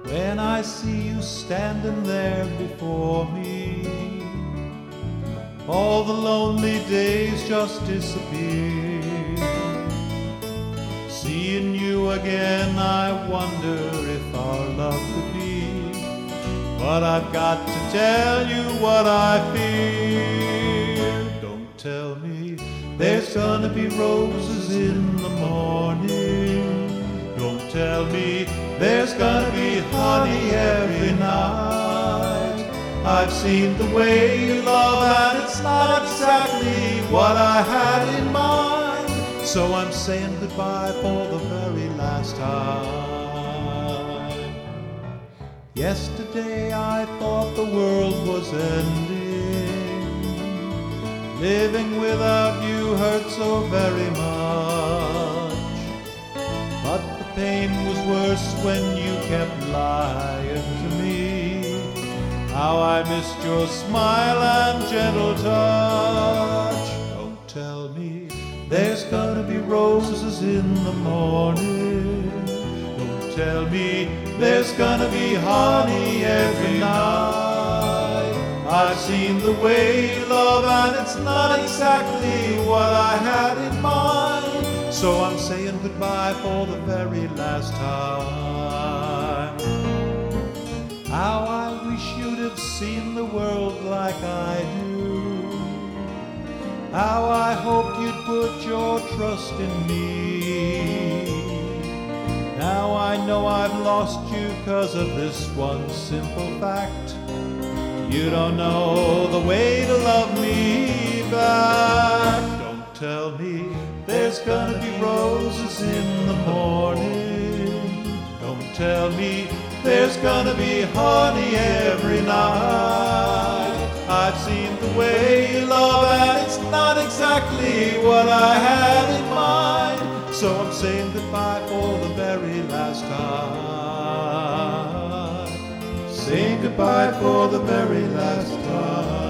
when I see you standing there before me. All the lonely days just disappear. Seeing you again, I wonder if our love could be. But I've got to tell you what I fear. Don't tell me there's gonna be roses in the morning. Don't tell me there's gonna be honey every night. I've seen the way you love and it's not exactly what I had in mind. So I'm saying goodbye for the very last time. Yesterday I thought the world was ending. Living without you hurt so very much. But the pain was worse when you kept lying to me. How I missed your smile and gentle touch. Don't tell me there's gonna be roses in the morning. Don't tell me there's gonna be honey every night. I've seen the way you love and it's not exactly what I had in mind. So I'm saying goodbye for the very last time. How I wish you'd have seen the world like I do. How I hoped you'd put your trust in me. Now I know I've lost you 'cause of this one simple fact. You don't know the way to love me back. Don't tell me there's gonna be roses in the morning. Don't tell me there's gonna be honey every night. I've seen the way you love and it's not exactly what I had in mind. So I'm saying goodbye for the very last time. Saying goodbye for the very last time.